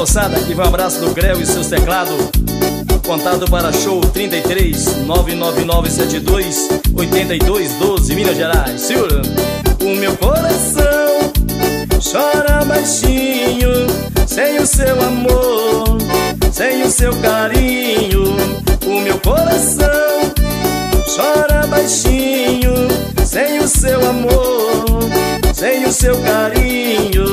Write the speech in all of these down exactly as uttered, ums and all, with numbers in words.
moçada, aqui vai um abraço do Grel e seus teclados. Contato para show trinta e três, nove nove nove sete dois, oito dois um dois, Minas Gerais. Segura. O meu coração chora baixinho, sem o seu amor, sem o seu carinho. O meu coração chora baixinho, sem o seu amor, sem o seu carinho.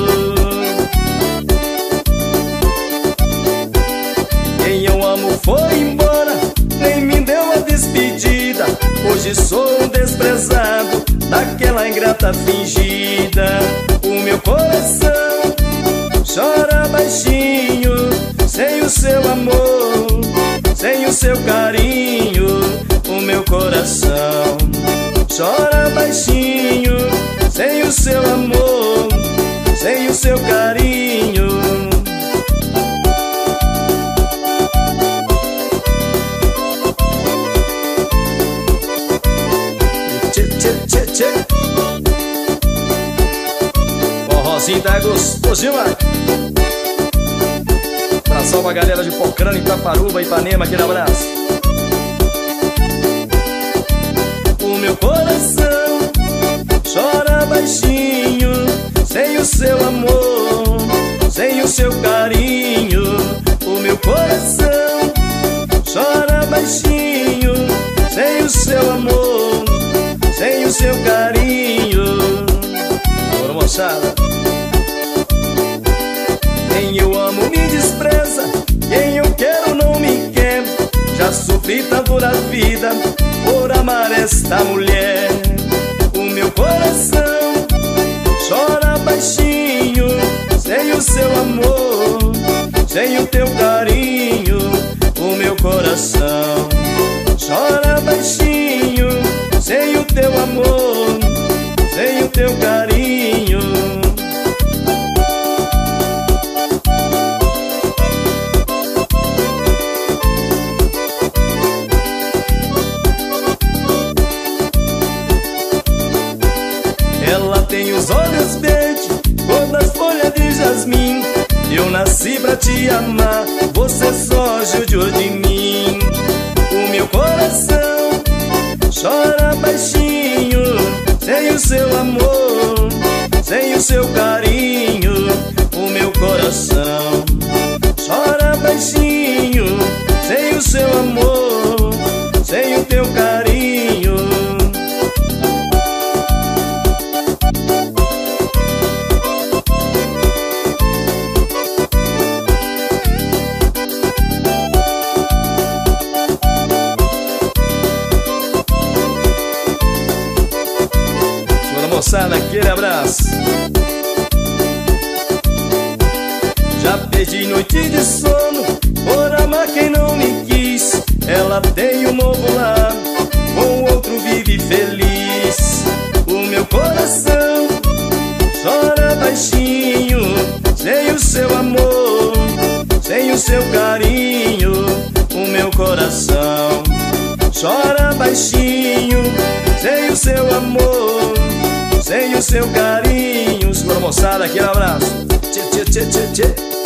Quem eu amo foi embora, nem me deu a despedida. Hoje sou um desprezado daquela ingrata fingida. O meu coração chora baixinho, sem o seu amor, sem o seu carinho. O meu coração chora baixinho, sem o seu amor, sem o seu carinho. Tchê, tchê, tchê, tchê. Forrozinho tá gostoso demais. Abração pra galera de Pocrane, Itaparuba, Ipanema, aquele abraço. O meu coração chora baixinho, sem o seu amor, sem o seu carinho. O meu coração chora baixinho, sem o seu amor, sem o seu carinho. Bora, moçada. Quem eu amo me despreza, quem eu quero não me quer. Já sofri tanto na vida por amar esta mulher. O meu coração chora baixinho, sem o seu amor, sem o teu carinho. O meu coração chora baixinho, sem o teu amor, sem o teu carinho. Ela tem os olhos verdes, cor das folhas de jasmim. Eu nasci pra te amar, você só judiou de mim. O meu coração chora baixinho, sem o seu amor, sem o seu carinho. O meu coração chora baixinho, sem o seu amor, sem o teu carinho. Moçada, aquele abraço. Já perdi noite de sono por amar quem não me quis. Ela tem um novo lar, com outro vive feliz. O meu coração chora baixinho, sem o seu amor, sem o seu carinho. O meu coração chora baixinho, sem o seu amor, sem o seu carinho. Segura, moçada, aquele abraço. Tchê, tchê, tchê, tchê, tchê.